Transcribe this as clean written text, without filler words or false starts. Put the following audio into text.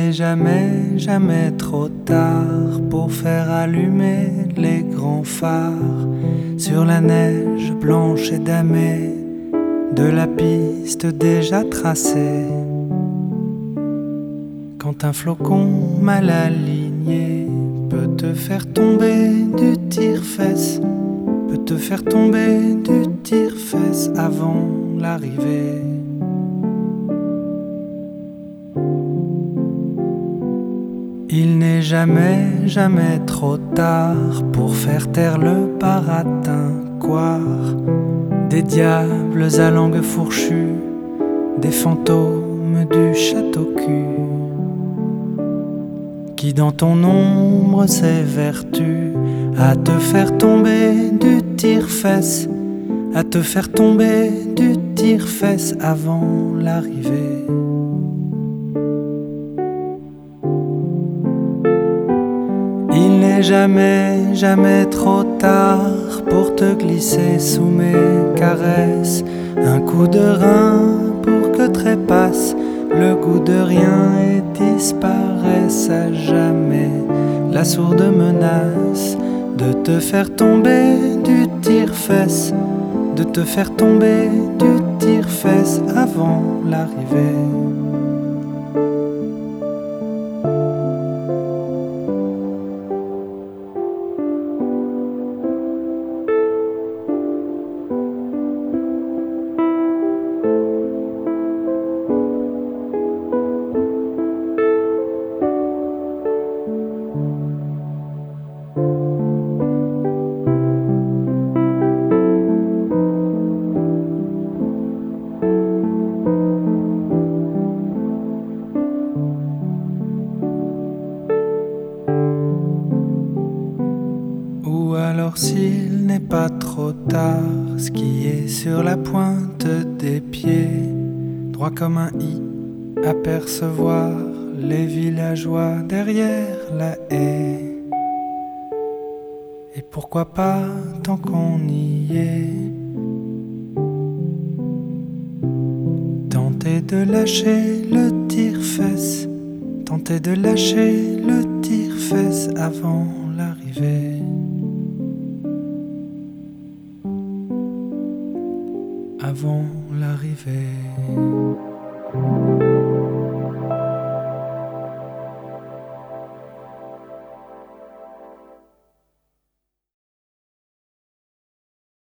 n'est jamais, jamais trop tard pour faire allumer les grands phares sur la neige blanche et damée de la piste déjà tracée. Quand un flocon mal aligné peut te faire tomber du tire-fesse, peut te faire tomber du tire-fesse avant l'arrivée. Il n'est jamais, jamais trop tard pour faire taire le baratincoire des diables à langue fourchue, des fantômes du château-cul, qui dans ton ombre s'évertuent à te faire tomber du tire-fesse, à te faire tomber du tire-fesse avant l'arrivée. Il n'est jamais, jamais trop tard pour te glisser sous mes caresses, un coup de rein pour que trépasse le goût de rien et disparaisse à jamais la sourde menace de te faire tomber du tire-fesse, de te faire tomber du tire-fesse avant l'arrivée. Alors s'il n'est pas trop tard, skier sur la pointe des pieds, droit comme un i, apercevoir les villageois derrière la haie. Et pourquoi pas, tant qu'on y est, tenter de lâcher le tire-fesse, tenter de lâcher le tire-fesse avant l'arrivée. Avant l'arrivée.